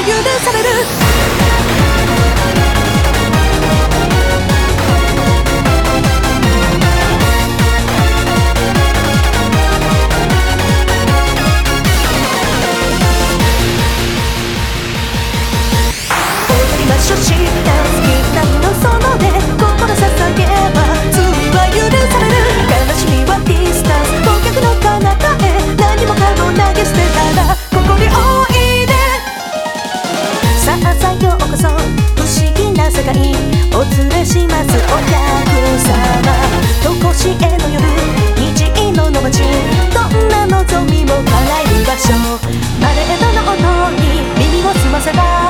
される。踊りましょう、知った好きなのそのね、心捧げば罪は許される。悲しみはディスタンス、忘却の彼方へ何もかも投げ捨てたらここにおいで。さあさようこそ不思議な世界お連れします。お客様とこしえの夜、虹色の街、どんな望みも叶える場所。パレードの音に耳を澄ませば